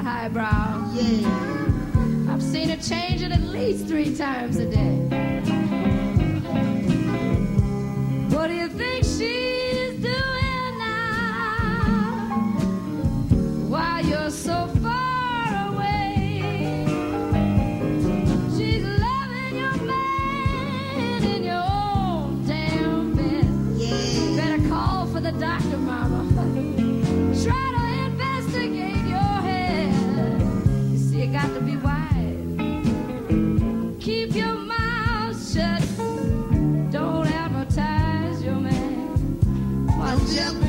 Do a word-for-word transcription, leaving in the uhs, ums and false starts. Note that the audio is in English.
highbrow. Yeah. I've seen her change it at least three times a day. What do you think she's doing now? While you're so far away, she's loving your man in your own damn bed. Yeah. Better call for the doctor, mama. Try to investigate your head. You see, you got to be wise. Keep your mouth shut. Don't advertise your man. Watch out.